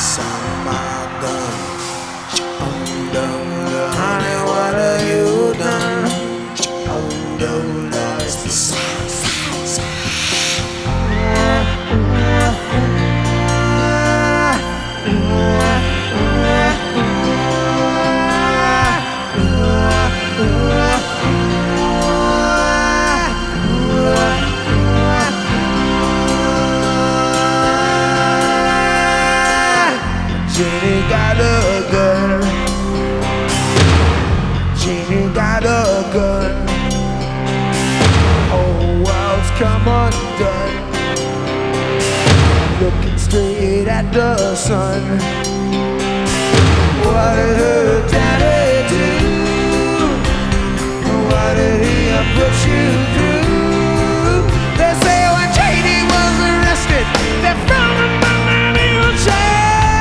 on my gun. Honey, what have you done? It's the sound. Jeannie got a gun. Jeannie got a gun. Whole world's come undone. Looking straight at the sun. What did her daddy do? What did he push you through? They say when Jeannie was arrested, they found him on an evil chair.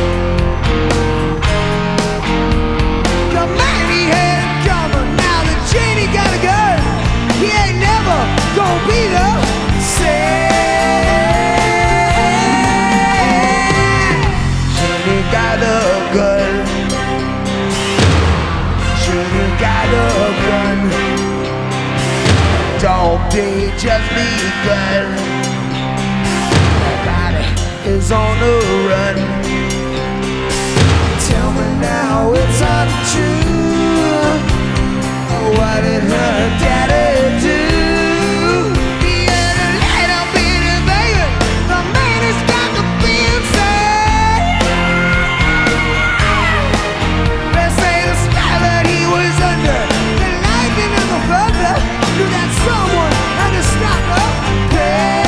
The man he had coming, now that Jeannie got a gun, he ain't never gonna be the same. Jeannie got a gun. Jeannie got a gun. Dog day just begun. Everybody is on the run. Tell me now it's untrue. What did her daddy do? He had a light up in his baby. The man has got to be insane. They say the spell that he was under, the lightning and the thunder, knew that someone had to stop the pain.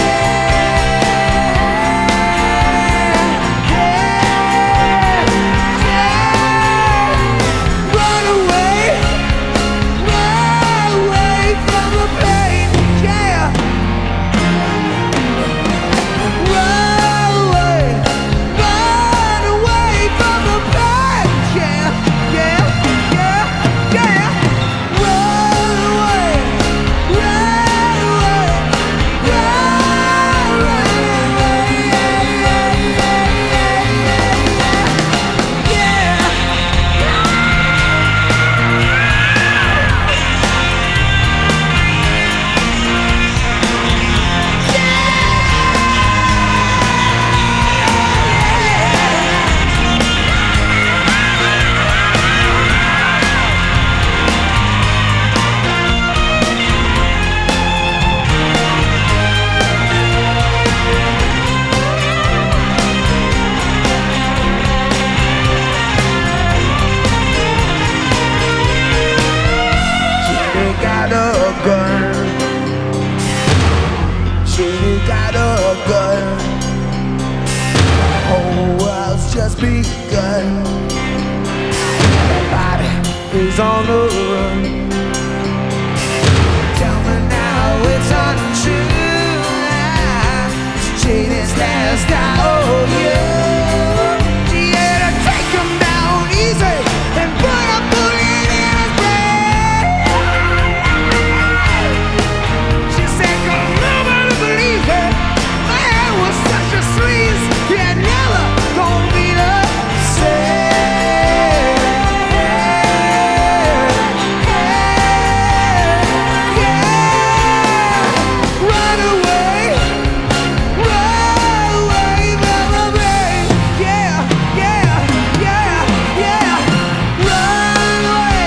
Run away from the pain, yeah. Run away from the pain, yeah, yeah, yeah, yeah. Run away, Jeannie got a gun. Jeannie got a gun. Whole world's just begun. Everybody is on the run. Tell me now it's untrue. Jeannie's last out on you. She had to take him down easy and put a bullet in his brain. She said, 'cause nobody believed her. Man was such a sleaze, he had never gonna be the same. Run away from the rain, yeah, yeah, yeah, yeah. Run away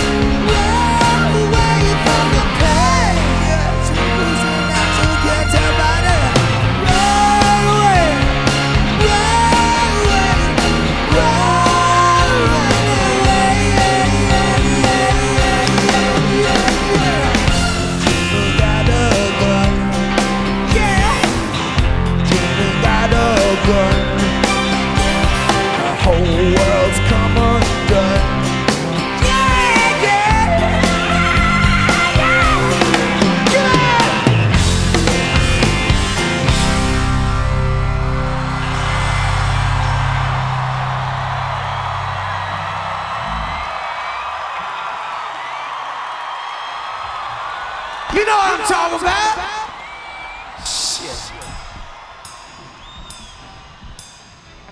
from the pain, yeah. To lose it, not to get about it. Run away, Jeannie got a gun, yeah. Jeannie got a gun. The whole world's come undone. Yeah, yeah, yeah. You know what I'm talking about? Shit.